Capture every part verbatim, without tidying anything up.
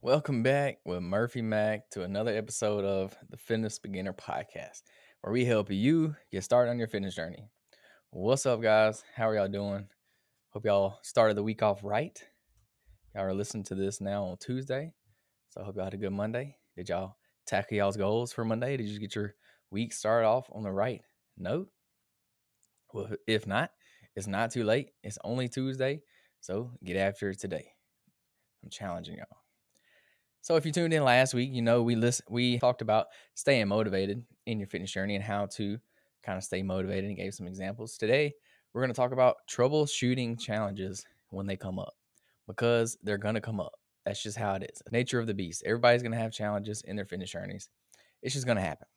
Welcome back with Murphy Mac to another episode of the Fitness Beginner Podcast, where we help you get started on your fitness journey. What's up, guys? How are y'all doing? Hope y'all started the week off right. Y'all are listening to this now on Tuesday, so I hope y'all had a good Monday. Did y'all tackle y'all's goals for Monday? Did you get your week started off on the right note? Well, if not, it's not too late. It's only Tuesday, so get after it today. I'm challenging y'all. So if you tuned in last week, you know we list, we talked about staying motivated in your fitness journey and how to kind of stay motivated and gave some examples. Today, we're going to talk about troubleshooting challenges when they come up because they're going to come up. That's just how it is. Nature of the beast. Everybody's going to have challenges in their fitness journeys. It's just going to happen.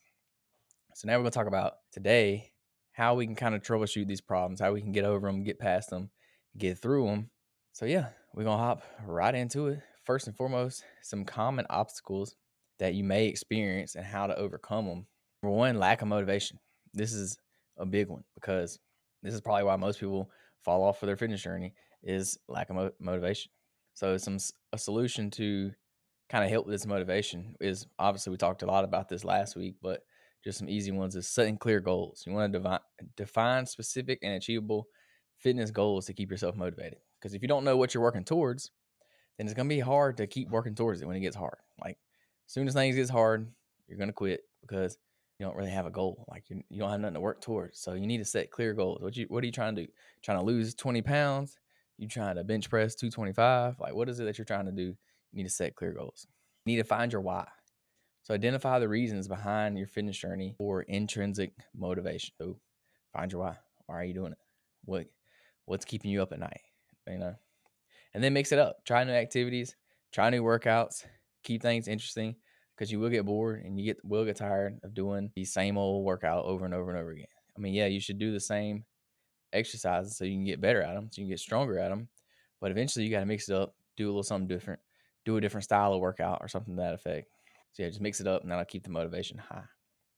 So now we're going to talk about today how we can kind of troubleshoot these problems, how we can get over them, get past them, get through them. So yeah, we're going to hop right into it. First and foremost, some common obstacles that you may experience and how to overcome them. Number one, lack of motivation. This is a big one because this is probably why most people fall off for their fitness journey is lack of mo- motivation. So some a solution to kind of help with this motivation is obviously we talked a lot about this last week, but just some easy ones is setting clear goals. You want to devi- define specific and achievable fitness goals to keep yourself motivated. Because if you don't know what you're working towards, then it's going to be hard to keep working towards it when it gets hard. Like, as soon as things gets hard, you're going to quit because you don't really have a goal. Like, you, you don't have nothing to work towards. So you need to set clear goals. What you what are you trying to do? Trying to lose twenty pounds? You trying to bench press two twenty-five? Like, what is it that you're trying to do? You need to set clear goals. You need to find your why. So identify the reasons behind your fitness journey for intrinsic motivation. So find your why. Why are you doing it? What what's keeping you up at night? You know? And then mix it up. Try new activities, try new workouts, keep things interesting because you will get bored and you get will get tired of doing the same old workout over and over and over again. I mean, yeah, you should do the same exercises so you can get better at them, so you can get stronger at them. But eventually you got to mix it up, do a little something different, do a different style of workout or something to that effect. So yeah, just mix it up and that'll keep the motivation high.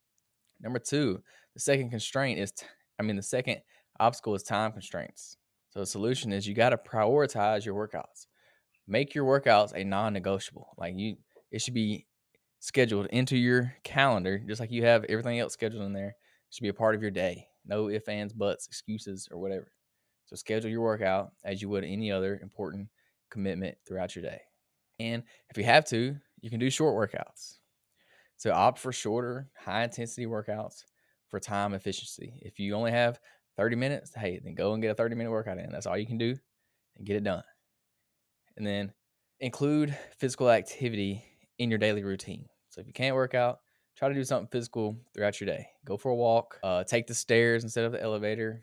Number two, the second constraint is, t- I mean, the second obstacle is time constraints. So the solution is you got to prioritize your workouts. Make your workouts a non-negotiable. Like you, it should be scheduled into your calendar, just like you have everything else scheduled in there. It should be a part of your day. No ifs, ands, buts, excuses, or whatever. So schedule your workout as you would any other important commitment throughout your day. And if you have to, you can do short workouts. So opt for shorter, high intensity workouts for time efficiency. If you only have thirty minutes, hey, then go and get a thirty minute workout in. That's all you can do and get it done. And then include physical activity in your daily routine. So if you can't work out, try to do something physical throughout your day. Go for a walk, uh, take the stairs instead of the elevator.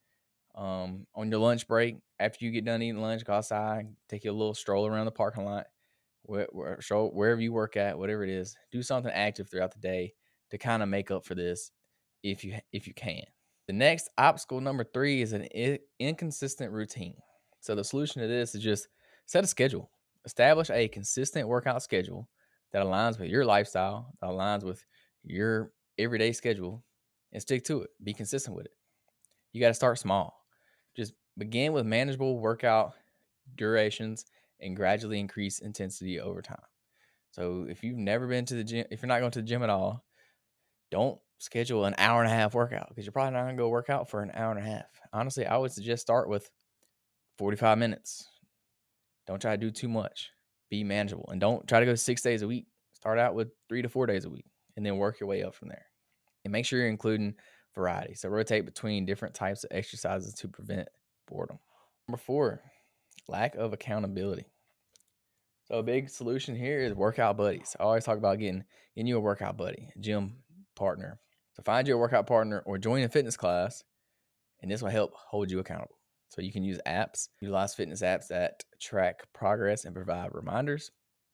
Um, on your lunch break, after you get done eating lunch, go outside, take you a little stroll around the parking lot, where, where, show, wherever you work at, whatever it is. Do something active throughout the day to kind of make up for this if you if you can. The next obstacle, number three, is an I- inconsistent routine. So the solution to this is just set a schedule. Establish a consistent workout schedule that aligns with your lifestyle, that aligns with your everyday schedule, and stick to it. Be consistent with it. You got to start small. Just begin with manageable workout durations and gradually increase intensity over time. So if you've never been to the gym, if you're not going to the gym at all, don't schedule an hour and a half workout because you're probably not going to go work out for an hour and a half. Honestly, I would suggest start with forty-five minutes. Don't try to do too much. Be manageable. And don't try to go six days a week. Start out with three to four days a week and then work your way up from there. And make sure you're including variety. So rotate between different types of exercises to prevent boredom. Number four, lack of accountability. So a big solution here is workout buddies. I always talk about getting, getting you a workout buddy, a gym partner. So find you a workout partner or join a fitness class, and this will help hold you accountable. So you can use apps, utilize fitness apps that track progress and provide reminders.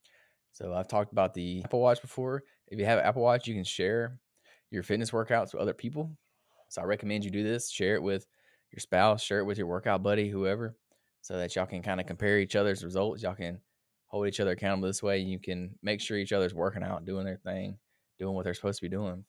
So I've talked about the Apple Watch before. If you have an Apple Watch, you can share your fitness workouts with other people. So I recommend you do this. Share it with your spouse, share it with your workout buddy, whoever, so that y'all can kind of compare each other's results. Y'all can hold each other accountable this way. You can make sure each other's working out, doing their thing, doing what they're supposed to be doing.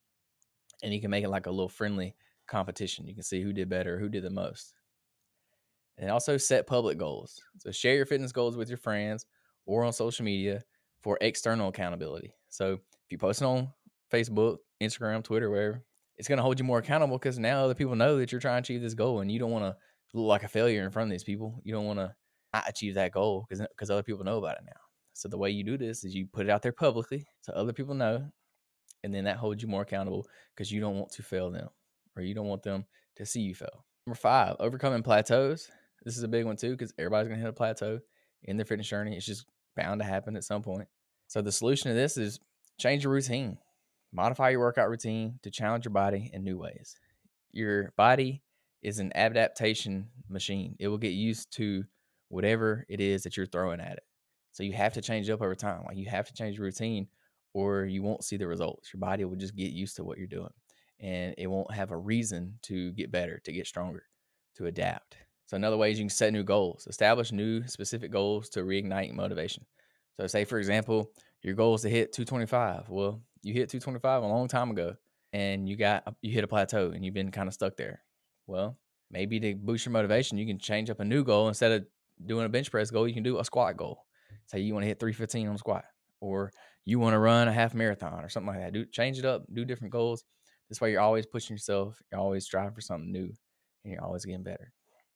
And you can make it like a little friendly competition. You can see who did better, who did the most. And also set public goals. So share your fitness goals with your friends or on social media for external accountability. So if you post it on Facebook, Instagram, Twitter, wherever, it's going to hold you more accountable because now other people know that you're trying to achieve this goal, and you don't want to look like a failure in front of these people. You don't want to not achieve that goal because because other people know about it now. So the way you do this is you put it out there publicly so other people know, and then that holds you more accountable because you don't want to fail them, or you don't want them to see you fail. Number five, overcoming plateaus. This is a big one too because everybody's going to hit a plateau in their fitness journey. It's just bound to happen at some point. So the solution to this is change your routine. Modify your workout routine to challenge your body in new ways. Your body is an adaptation machine. It will get used to whatever it is that you're throwing at it. So you have to change it up over time. Like you have to change your routine or you won't see the results. Your body will just get used to what you're doing and it won't have a reason to get better, to get stronger, to adapt. So another way is you can set new goals. Establish new specific goals to reignite motivation. So say, for example, your goal is to hit two twenty-five. Well, you hit two twenty-five a long time ago and you got you hit a plateau and you've been kind of stuck there. Well, maybe to boost your motivation, you can change up a new goal. Instead of doing a bench press goal, you can do a squat goal. Say you want to hit three fifteen on squat, or you want to run a half marathon or something like that. Do change it up, do different goals. This way you're always pushing yourself, you're always striving for something new, and you're always getting better.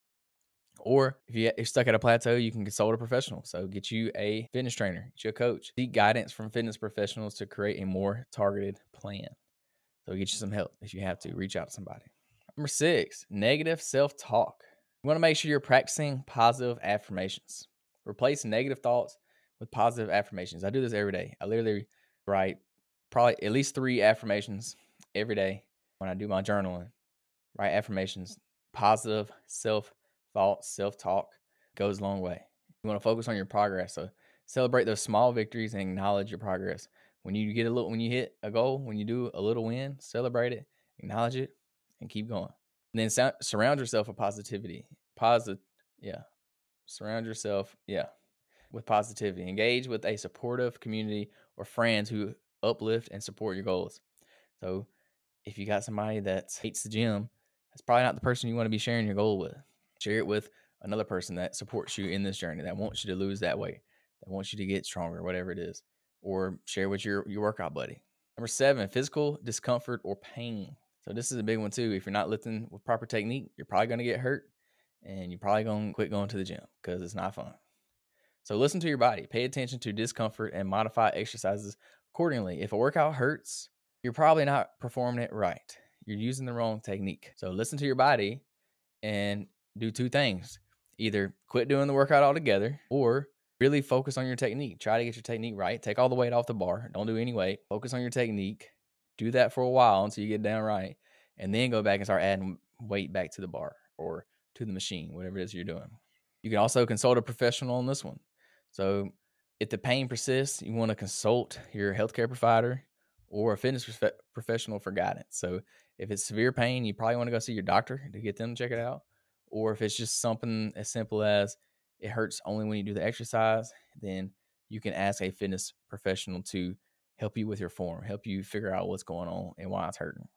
Or if you're stuck at a plateau, you can consult a professional. So get you a fitness trainer, get you a coach. Seek guidance from fitness professionals to create a more targeted plan. So get you some help if you have to. Reach out to somebody. Number six, negative self-talk. You want to make sure you're practicing positive affirmations. Replace negative thoughts with positive affirmations. I do this every day. I literally write probably at least three affirmations every day when I do my journaling. Write affirmations, positive self thoughts, self-talk goes a long way. You want to focus on your progress. So celebrate those small victories and acknowledge your progress. When you get a little, when you hit a goal, when you do a little win, celebrate it, acknowledge it, and keep going. And then so, surround yourself with positivity. Positive, yeah. Surround yourself, yeah, with positivity. Engage with a supportive community or friends who uplift and support your goals. So if you got somebody that hates the gym, that's probably not the person you want to be sharing your goal with. Share it with another person that supports you in this journey, that wants you to lose that weight, that wants you to get stronger, whatever it is. Or share with your, your workout buddy. Number seven, physical discomfort or pain. So this is a big one too. If you're not lifting with proper technique, you're probably going to get hurt and you're probably going to quit going to the gym because it's not fun. So listen to your body. Pay attention to discomfort and modify exercises accordingly. If a workout hurts, you're probably not performing it right. You're using the wrong technique. So listen to your body and do two things. Either quit doing the workout altogether or really focus on your technique. Try to get your technique right. Take all the weight off the bar. Don't do any weight. Focus on your technique. Do that for a while until you get down right. And then go back and start adding weight back to the bar or to the machine, whatever it is you're doing. You can also consult a professional on this one. So if the pain persists, you want to consult your healthcare provider or a fitness prof- professional for guidance. So if it's severe pain, you probably want to go see your doctor to get them to check it out. Or if it's just something as simple as it hurts only when you do the exercise, then you can ask a fitness professional to help you with your form, help you figure out what's going on and why it's hurting.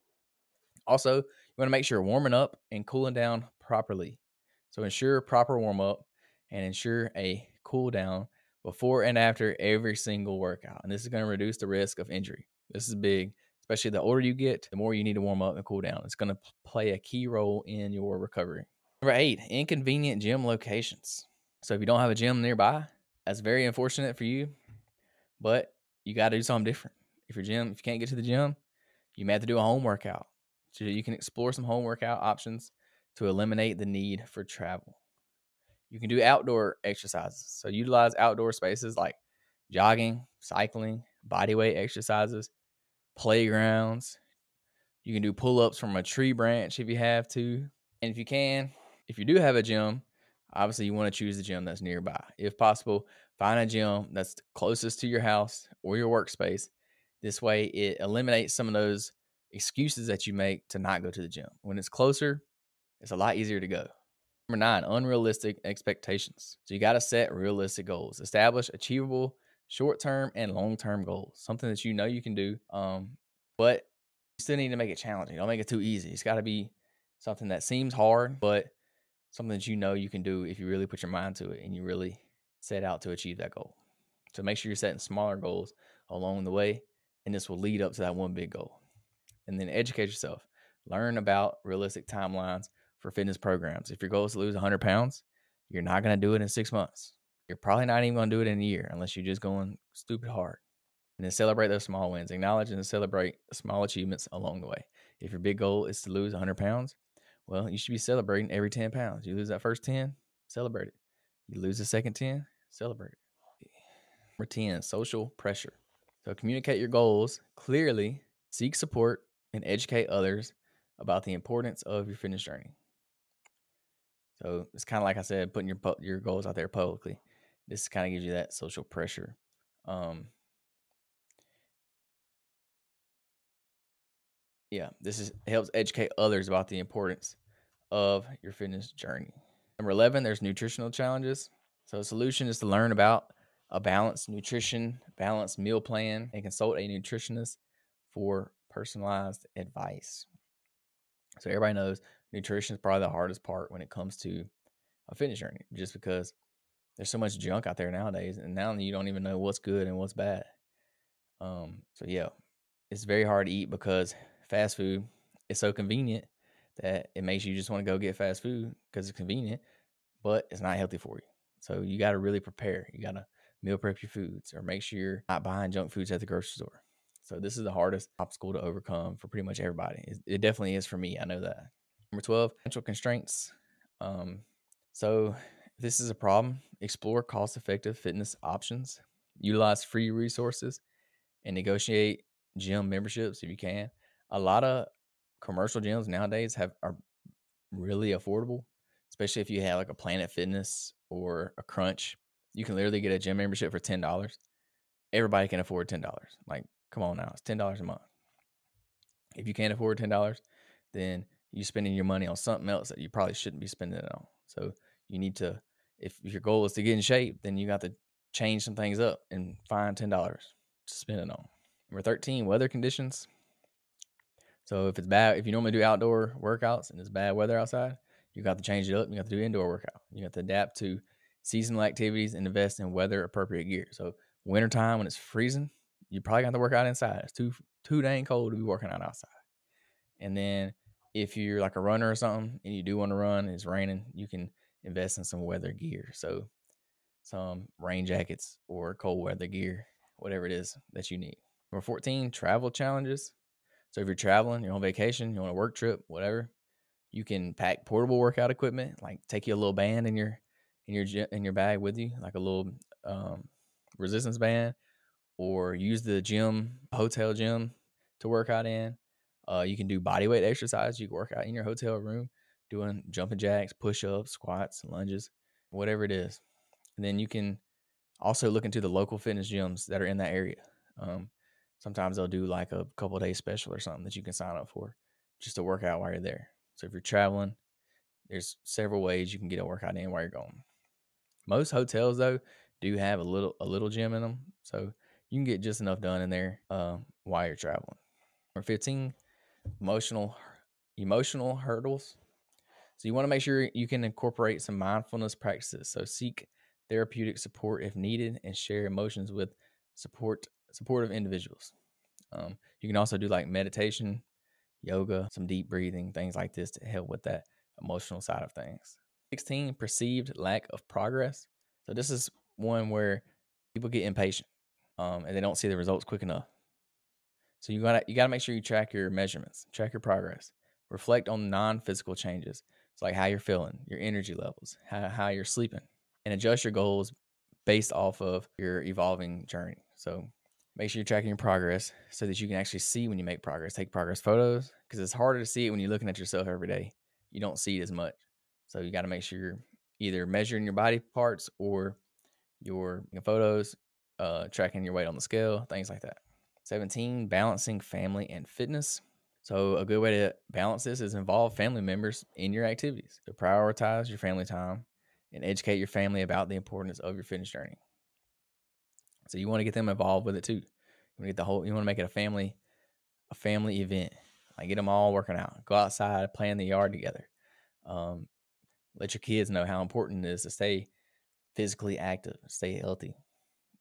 Also, you want to make sure you're warming up and cooling down properly. So ensure proper warm up and ensure a cool down before and after every single workout. And this is going to reduce the risk of injury. This is big, especially the older you get, the more you need to warm up and cool down. It's going to play a key role in your recovery. Number eight, inconvenient gym locations. So if you don't have a gym nearby, that's very unfortunate for you, but you got to do something different. If your gym, if you can't get to the gym, you may have to do a home workout. So you can explore some home workout options to eliminate the need for travel. You can do outdoor exercises. So utilize outdoor spaces like jogging, cycling, bodyweight exercises, playgrounds. You can do pull-ups from a tree branch if you have to. And if you can, if you do have a gym, obviously you want to choose the gym that's nearby. If possible, find a gym that's closest to your house or your workspace. This way it eliminates some of those excuses that you make to not go to the gym. When it's closer, it's a lot easier to go. Number nine, unrealistic expectations. So you got to set realistic goals. Establish achievable short-term and long-term goals. Something that you know you can do, um, but you still need to make it challenging. Don't make it too easy. It's got to be something that seems hard, but something that you know you can do if you really put your mind to it and you really set out to achieve that goal. So make sure you're setting smaller goals along the way, and this will lead up to that one big goal. And then educate yourself. Learn about realistic timelines for fitness programs. If your goal is to lose one hundred pounds, you're not going to do it in six months. You're probably not even going to do it in a year unless you're just going stupid hard. And then celebrate those small wins. Acknowledge and celebrate small achievements along the way. If your big goal is to lose one hundred pounds, well, you should be celebrating every ten pounds. You lose that first ten, celebrate it. You lose the second ten, celebrate it. Number ten, social pressure. So communicate your goals clearly, seek support, and educate others about the importance of your fitness journey. So it's kind of like I said, putting your your goals out there publicly. This kind of gives you that social pressure. Um, yeah, this is helps educate others about the importance of your fitness journey. Number eleven, there's nutritional challenges. So the solution is to learn about a balanced nutrition, balanced meal plan, and consult a nutritionist for personalized advice. So everybody knows nutrition is probably the hardest part when it comes to a fitness journey, just because there's so much junk out there nowadays, and now you don't even know what's good and what's bad. Um, so yeah, it's very hard to eat because fast food is so convenient that it makes you just want to go get fast food because it's convenient, but it's not healthy for you. So you got to really prepare. You got to meal prep your foods, or make sure you're not buying junk foods at the grocery store. So this is the hardest obstacle to overcome for pretty much everybody. It, it definitely is for me. I know that. Number twelve, financial constraints. Um, so if this is a problem, explore cost-effective fitness options, utilize free resources, and negotiate gym memberships if you can. A lot of commercial gyms nowadays have are really affordable, especially if you have like a Planet Fitness or a Crunch. You can literally get a gym membership for ten dollars. Everybody can afford ten dollars. Like, come on now, it's ten dollars a month. If you can't afford ten dollars, then you're spending your money on something else that you probably shouldn't be spending it on. So you need to, if your goal is to get in shape, then you got to change some things up and find ten dollars to spend it on. Number thirteen, weather conditions. So if it's bad, if you normally do outdoor workouts and it's bad weather outside, you got to change it up. You got to do indoor workout. You got to adapt to seasonal activities and invest in weather appropriate gear. So wintertime when it's freezing, you probably got to work out inside. It's too too dang cold to be working out outside. And then if you're like a runner or something and you do want to run, it's raining, you can invest in some weather gear. So some rain jackets or cold weather gear, whatever it is that you need. Number fourteen, travel challenges. So if you're traveling, you're on vacation, you're on a work trip, whatever, you can pack portable workout equipment, like take you a little band in your in your in your bag with you, like a little um, resistance band, or use the gym, hotel gym, to work out in. Uh, you can do body weight exercise. You can work out in your hotel room, doing jumping jacks, push ups, squats, lunges, whatever it is. And then you can also look into the local fitness gyms that are in that area. Um, sometimes they'll do like a couple of days special or something that you can sign up for just to work out while you're there. So if you're traveling, there's several ways you can get a workout in while you're going. Most hotels though do have a little a little gym in them, so you can get just enough done in there uh, while you're traveling. Number fifteen, emotional emotional hurdles. So you want to make sure you can incorporate some mindfulness practices. So seek therapeutic support if needed, and share emotions with support supportive individuals. Um, you can also do like meditation, yoga, some deep breathing, things like this to help with that emotional side of things. sixteen, perceived lack of progress. So this is one where people get impatient um, and they don't see the results quick enough. So you gotta you gotta make sure you track your measurements, track your progress, reflect on non-physical changes. It's like how you're feeling, your energy levels, how, how you're sleeping, and adjust your goals based off of your evolving journey. So make sure you're tracking your progress so that you can actually see when you make progress. Take progress photos, because it's harder to see it when you're looking at yourself every day. You don't see it as much. So you got to make sure you're either measuring your body parts or your photos, uh, tracking your weight on the scale, things like that. seventeen, balancing family and fitness. So a good way to balance this is involve family members in your activities. To prioritize your family time and educate your family about the importance of your fitness journey. So you want to get them involved with it too. You want to get the whole. You want to make it a family, a family event. Like get them all working out. Go outside, play in the yard together. Um, let your kids know how important it is to stay physically active, stay healthy.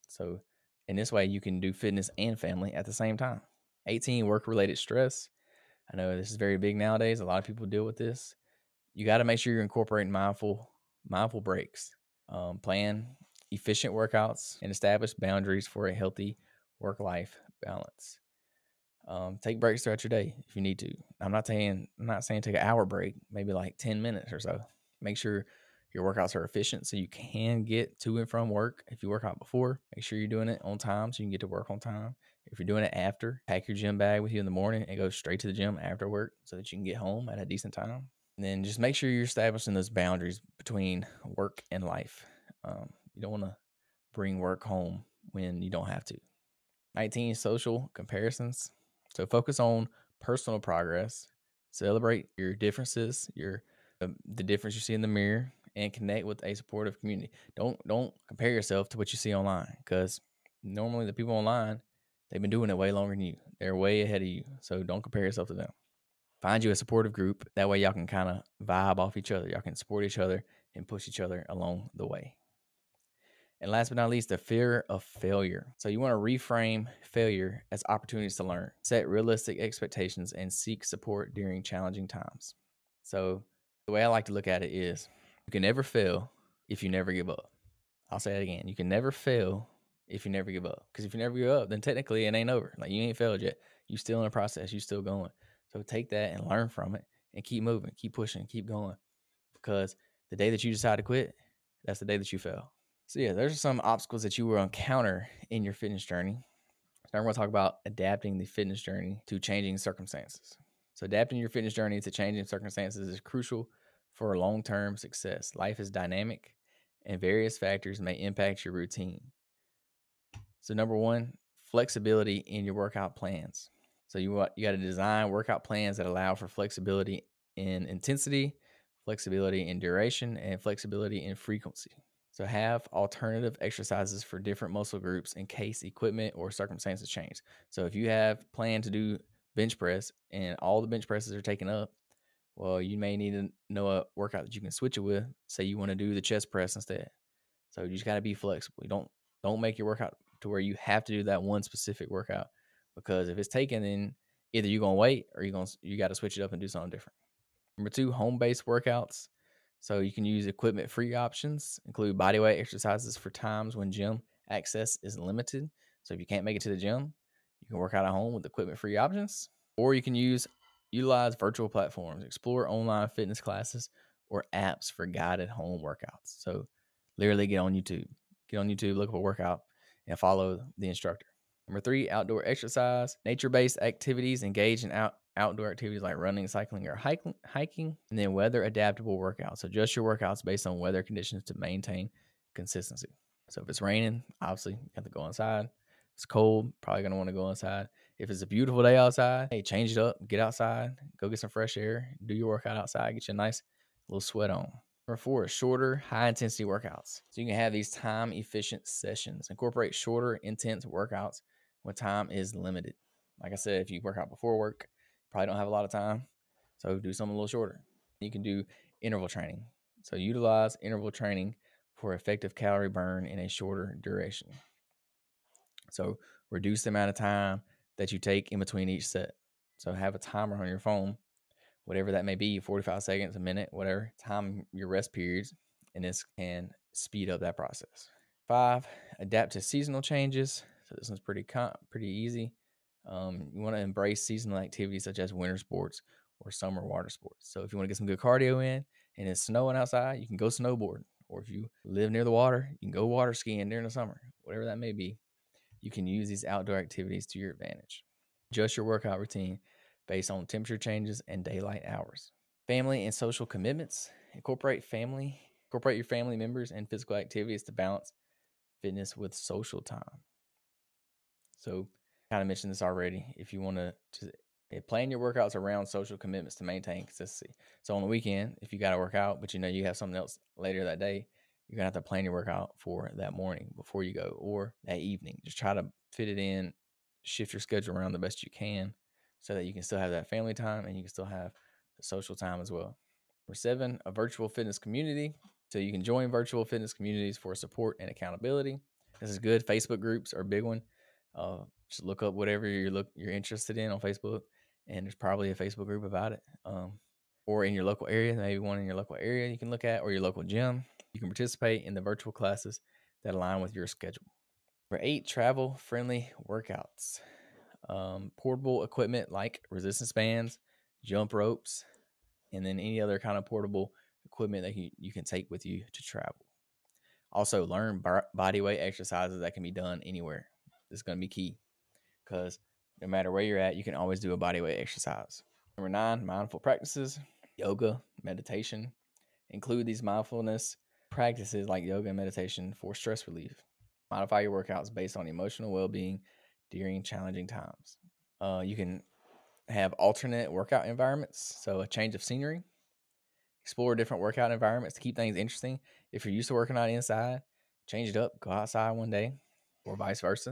So in this way, you can do fitness and family at the same time. eighteen, work-related stress. I know this is very big nowadays. A lot of people deal with this. You got to make sure you're incorporating mindful mindful breaks. Um, plan efficient workouts and establish boundaries for a healthy work-life balance. Um, take breaks throughout your day if you need to. I'm not saying I'm not saying take an hour break, maybe like ten minutes or so. Make sure your workouts are efficient so you can get to and from work. If you work out before, make sure you're doing it on time so you can get to work on time. If you're doing it after, pack your gym bag with you in the morning and go straight to the gym after work so that you can get home at a decent time. And then just make sure you're establishing those boundaries between work and life. Um, you don't want to bring work home when you don't have to. nineteen, social comparisons. So focus on personal progress. Celebrate your differences, your um, the difference you see in the mirror, and connect with a supportive community. Don't don't compare yourself to what you see online, because normally the people online, they've been doing it way longer than you. They're way ahead of you. So don't compare yourself to them. Find you a supportive group. That way y'all can kind of vibe off each other. Y'all can support each other and push each other along the way. And last but not least, the fear of failure. So you want to reframe failure as opportunities to learn, set realistic expectations, and seek support during challenging times. So the way I like to look at it is you can never fail if you never give up. I'll say it again. You can never fail if you never give up. Because if you never give up, then technically it ain't over. Like, you ain't failed yet. You still in the process. You still going. So take that and learn from it and keep moving, keep pushing, keep going. Because the day that you decide to quit, that's the day that you fail. So yeah, there's some obstacles that you will encounter in your fitness journey. So I'm going to talk about adapting the fitness journey to changing circumstances. So adapting your fitness journey to changing circumstances is crucial for long-term success. Life is dynamic, and various factors may impact your routine. So number one, flexibility in your workout plans. So you want you got to design workout plans that allow for flexibility in intensity, flexibility in duration, and flexibility in frequency. So have alternative exercises for different muscle groups in case equipment or circumstances change. So if you have planned to do bench press and all the bench presses are taken up, well, you may need to know a workout that you can switch it with. Say you want to do the chest press instead. So you just got to be flexible. You don't don't make your workout to where you have to do that one specific workout, because if it's taken, then either you're gonna wait or you're gonna you got to switch it up and do something different. Number two, home-based workouts. So you can use equipment-free options, include bodyweight exercises for times when gym access is limited. So if you can't make it to the gym, you can work out at home with equipment-free options. Or you can use utilize virtual platforms, explore online fitness classes, or apps for guided home workouts. So literally get on YouTube. Get on YouTube, look up a workout, and follow the instructor. Number three, outdoor exercise. Nature-based activities, engage in out, outdoor activities like running, cycling, or hiking, hiking. And then weather-adaptable workouts. Adjust your workouts based on weather conditions to maintain consistency. So if it's raining, obviously you have to go inside. If it's cold, probably going to want to go inside. If it's a beautiful day outside, hey, change it up. Get outside. Go get some fresh air. Do your workout outside. Get you a nice little sweat on. Number four, shorter, high-intensity workouts. So you can have these time-efficient sessions. Incorporate shorter, intense workouts when time is limited. Like I said, if you work out before work, you probably don't have a lot of time, so do something a little shorter. You can do interval training. So utilize interval training for effective calorie burn in a shorter duration. So reduce the amount of time that you take in between each set. So have a timer on your phone, whatever that may be, forty-five seconds, a minute, whatever, time your rest periods, and this can speed up that process. Five, adapt to seasonal changes. So this one's pretty pretty easy. Um, you want to embrace seasonal activities such as winter sports or summer water sports. So if you want to get some good cardio in and it's snowing outside, you can go snowboard. Or if you live near the water, you can go water skiing during the summer. Whatever that may be, you can use these outdoor activities to your advantage. Adjust your workout routine based on temperature changes and daylight hours. Family and social commitments. Incorporate family, incorporate your family members and physical activities to balance fitness with social time. So I kind of mentioned this already. If you want to plan your workouts around social commitments to maintain consistency. So on the weekend, if you got to work out, but you know you have something else later that day, you're going to have to plan your workout for that morning before you go, or that evening. Just try to fit it in, shift your schedule around the best you can so that you can still have that family time and you can still have the social time as well. Number seven, a virtual fitness community. So you can join virtual fitness communities for support and accountability. This is good. Facebook groups are a big one. Uh, just look up whatever you're look you're interested in on Facebook, and there's probably a Facebook group about it. Um, or in your local area, maybe one in your local area you can look at, or your local gym. You can participate in the virtual classes that align with your schedule. Number eight, travel friendly workouts. Um, portable equipment like resistance bands, jump ropes, and then any other kind of portable equipment that you, you can take with you to travel. Also, learn body weight exercises that can be done anywhere. This is going to be key because no matter where you're at, you can always do a body weight exercise. Number nine, mindful practices, yoga, meditation. Include these mindfulness practices like yoga and meditation for stress relief. Modify your workouts based on emotional well-being during challenging times. Uh, you can have alternate workout environments, so a change of scenery. Explore different workout environments to keep things interesting. If you're used to working out inside, change it up. Go outside one day, or vice versa.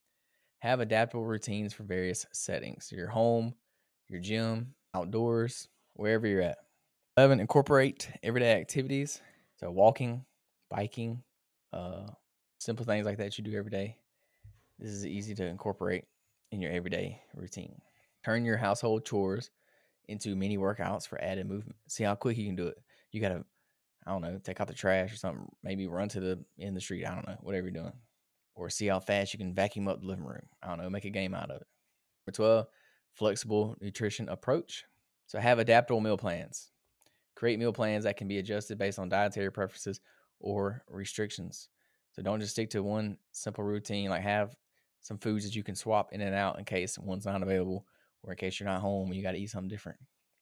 Have adaptable routines for various settings. Your home, your gym, outdoors, wherever you're at. eleven, incorporate everyday activities. So walking, biking, uh, simple things like that you do every day. This is easy to incorporate in your everyday routine. Turn your household chores into mini workouts for added movement. See how quick you can do it. You got to, I don't know, take out the trash or something. Maybe run to the in the street. I don't know, whatever you're doing. Or see how fast you can vacuum up the living room. I don't know, make a game out of it. Number twelve, flexible nutrition approach. So have adaptable meal plans. Create meal plans that can be adjusted based on dietary preferences or restrictions. So don't just stick to one simple routine. Like have some foods that you can swap in and out in case one's not available, or in case you're not home and you got to eat something different.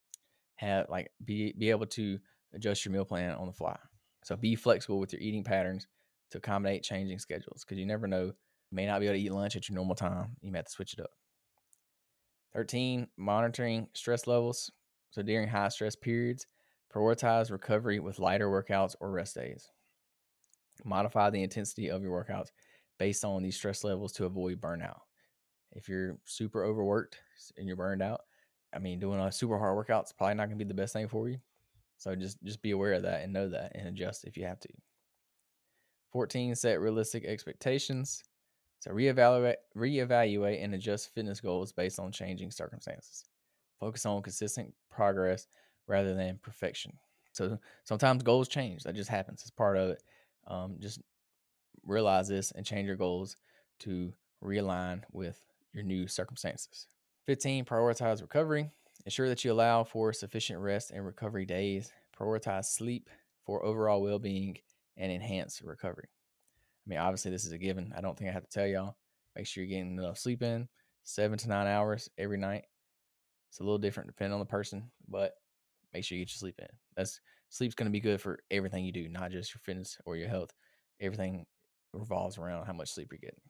Have like be be able to adjust your meal plan on the fly. So be flexible with your eating patterns to accommodate changing schedules, because you never know. You may not be able to eat lunch at your normal time. You may have to switch it up. thirteen, monitoring stress levels. So during high stress periods, prioritize recovery with lighter workouts or rest days. Modify the intensity of your workouts based on these stress levels to avoid burnout. If you're super overworked and you're burned out, I mean, doing a super hard workout is probably not going to be the best thing for you. So just, just be aware of that and know that and adjust if you have to. fourteen, set realistic expectations. So reevaluate, reevaluate and adjust fitness goals based on changing circumstances. Focus on consistent progress rather than perfection. So sometimes goals change. That just happens. It's part of it. Um, just realize this and change your goals to realign with your new circumstances. fifteen, prioritize recovery. Ensure that you allow for sufficient rest and recovery days. Prioritize sleep for overall well-being and enhance recovery. I mean, obviously, this is a given. I don't think I have to tell y'all. Make sure you're getting enough sleep in, seven to nine hours every night. It's a little different depending on the person, but make sure you get your sleep in. That's sleep's going to be good for everything you do, not just your fitness or your health. Everything revolves around how much sleep you're getting.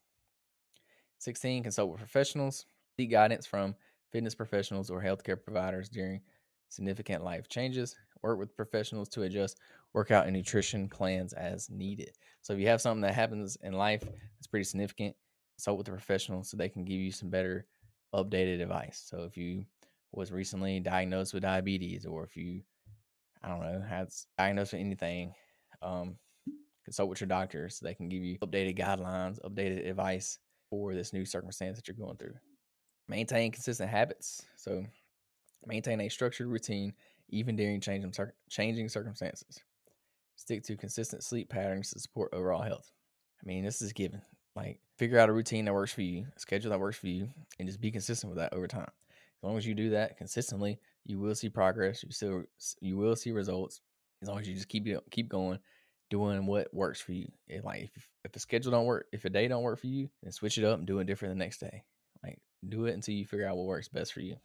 sixteen, consult with professionals. Seek guidance from fitness professionals or healthcare providers during significant life changes. Work with professionals to adjust workout and nutrition plans as needed. So if you have something that happens in life that's pretty significant, consult with the professionals so they can give you some better updated advice. So if you was recently diagnosed with diabetes, or if you, I don't know, had diagnosed with anything, um, consult with your doctor so they can give you updated guidelines, updated advice for this new circumstance that you're going through. Maintain consistent habits. So maintain a structured routine even during changing, changing circumstances. Stick to consistent sleep patterns to support overall health. I mean, this is given. Like, figure out a routine that works for you, a schedule that works for you, and just be consistent with that over time. As long as you do that consistently, you will see progress. You still, you will see results. As long as you just keep keep going, doing what works for you. If, like if if a schedule don't work, if a day don't work for you, then switch it up and do it different the next day. Like, do it until you figure out what works best for you.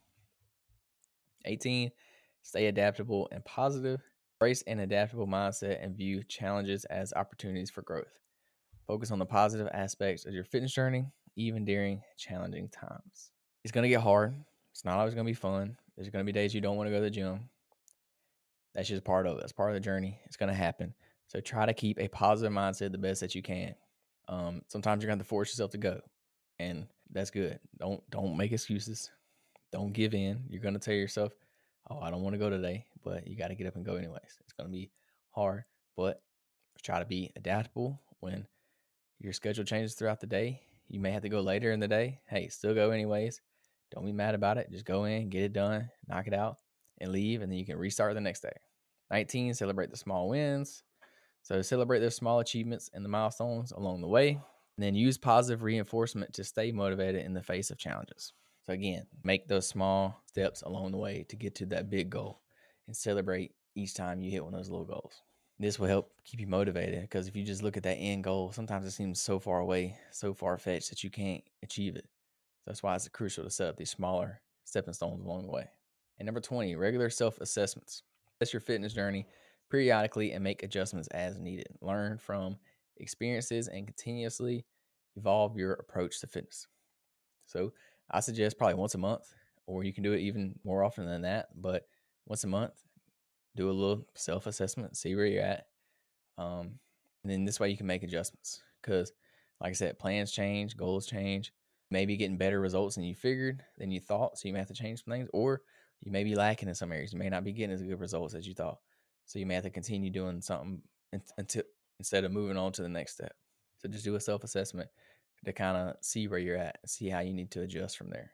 eighteen, stay adaptable and positive. Embrace an adaptable mindset and view challenges as opportunities for growth. Focus on the positive aspects of your fitness journey, even during challenging times. It's going to get hard. It's not always going to be fun. There's going to be days you don't want to go to the gym. That's just part of it. It's part of the journey. It's going to happen. So try to keep a positive mindset the best that you can. Um, sometimes you're going to have to force yourself to go, and that's good. Don't don't make excuses. Don't give in. You're going to tell yourself, oh, I don't want to go today, but you got to get up and go anyways. It's going to be hard, but try to be adaptable when your schedule changes throughout the day, you may have to go later in the day. Hey, still go anyways. Don't be mad about it. Just go in, get it done, knock it out, and leave, and then you can restart the next day. nineteen, celebrate the small wins. So celebrate those small achievements and the milestones along the way, and then use positive reinforcement to stay motivated in the face of challenges. So again, make those small steps along the way to get to that big goal and celebrate each time you hit one of those little goals. This will help keep you motivated, because if you just look at that end goal, sometimes it seems so far away, so far-fetched that you can't achieve it. So that's why it's crucial to set up these smaller stepping stones along the way. And number twenty, regular self-assessments. Assess your fitness journey periodically and make adjustments as needed. Learn from experiences and continuously evolve your approach to fitness. So I suggest probably once a month, or you can do it even more often than that, but once a month, do a little self-assessment, see where you're at. Um, and then this way you can make adjustments, because like I said, plans change, goals change. Maybe getting better results than you figured, than you thought, so you may have to change some things, or you may be lacking in some areas. You may not be getting as good results as you thought, so you may have to continue doing something until instead of moving on to the next step. So just do a self-assessment to kind of see where you're at, see how you need to adjust from there.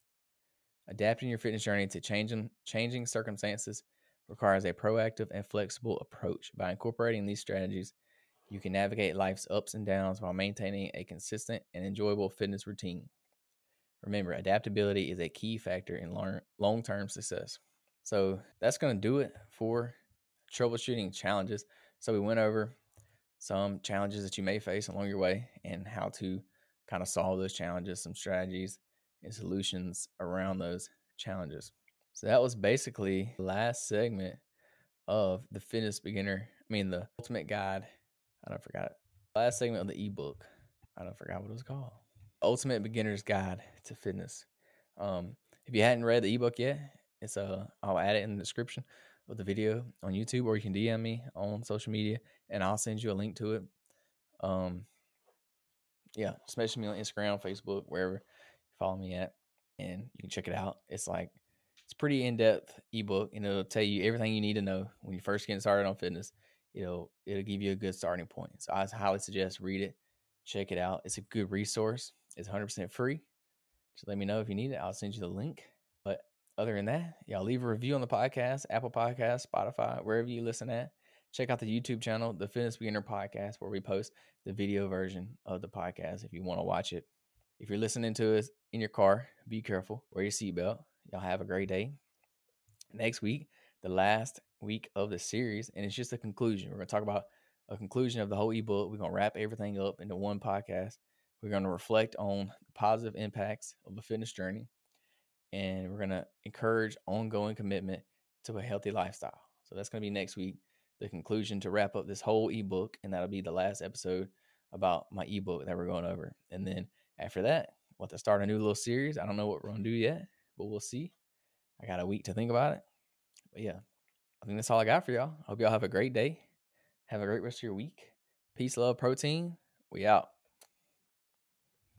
Adapting your fitness journey to changing changing circumstances requires a proactive and flexible approach. By incorporating these strategies, you can navigate life's ups and downs while maintaining a consistent and enjoyable fitness routine. Remember, adaptability is a key factor in long-term success. So that's going to do it for troubleshooting challenges. So we went over some challenges that you may face along your way and how to kind of solve those challenges, some strategies and solutions around those challenges. So that was basically the last segment of the fitness beginner, I mean the ultimate guide. I don't forgot it. Last segment of the ebook. I don't forgot what it was called. Ultimate Beginner's Guide to Fitness. Um, if you hadn't read the ebook yet, it's uh I'll add it in the description of the video on YouTube, or you can D M me on social media and I'll send you a link to it. Um, yeah, just message me on Instagram, Facebook, wherever you follow me at, and you can check it out. It's like it's a pretty in-depth ebook, and it'll tell you everything you need to know when you first get started on fitness. It'll it'll give you a good starting point. So I highly suggest read it, check it out. It's a good resource. It's one hundred percent free. Just let me know if you need it. I'll send you the link. But other than that, y'all leave a review on the podcast, Apple Podcasts, Spotify, wherever you listen at. Check out the YouTube channel, The Fitness Beginner Podcast, where we post the video version of the podcast if you want to watch it. If you're listening to us in your car, be careful. Wear your seatbelt. Y'all have a great day. Next week, the last week of the series, and it's just a conclusion. We're going to talk about a conclusion of the whole ebook. We're going to wrap everything up into one podcast. We're going to reflect on the positive impacts of a fitness journey, and we're going to encourage ongoing commitment to a healthy lifestyle. So that's going to be next week, the conclusion to wrap up this whole ebook, and that'll be the last episode about my ebook that we're going over. And then after that, we'll have to start a new little series. I don't know what we're going to do yet, but we'll see. I got a week to think about it. But yeah, I think that's all I got for y'all. Hope y'all have a great day. Have a great rest of your week. Peace, love, protein. We out.